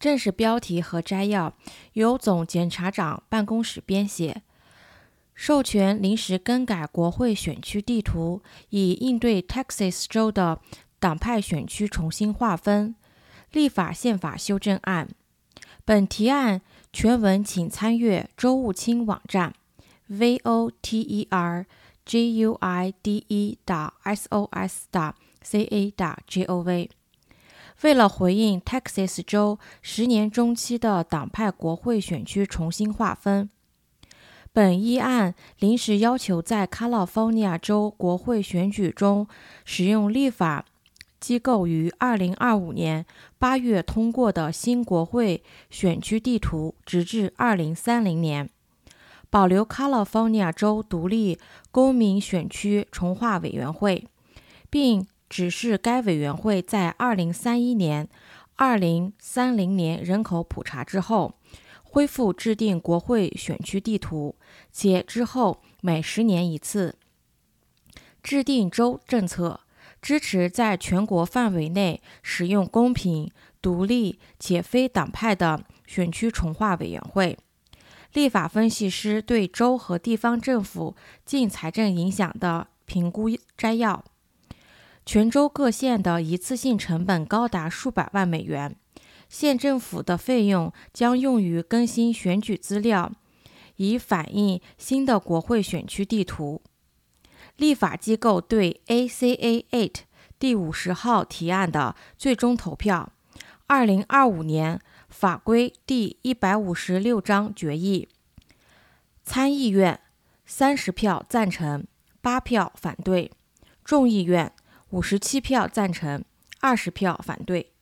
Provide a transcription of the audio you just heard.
正式标题和摘要由总检察长办公室编写。授权临时更改国会选区地图，以应对 Texas 州的党派选区重新划分。立法宪法修正案。本提案全文请参阅州务卿网站 voterguide.sos.ca.gov。为了回应 Texas 州10年中期的党派国会选区重新划分，本议案临时要求在 California 州国会选举中使用立法机构于2025年8月通过的新国会选区地图，直至2030年，保留 California 州独立公民选区重划委员会，并指示该委员会在2031年、2030年人口普查之后，恢复制定国会选区地图，且之后每10年一次。制定州政策，支持在全国范围内使用公平、独立且非党派的选区重划委员会。立法分析师对州和地方政府净财政影响的评估摘要。全州各县的一次性成本高达数百万美元，县政府的费用将用于更新选举资料，以反映新的国会选区地图。立法机构对 ACA-8 第50号提案的最终投票，2025年法规第156章决议。参议院30票赞成，8票反对；众议院57票赞成，20票反对。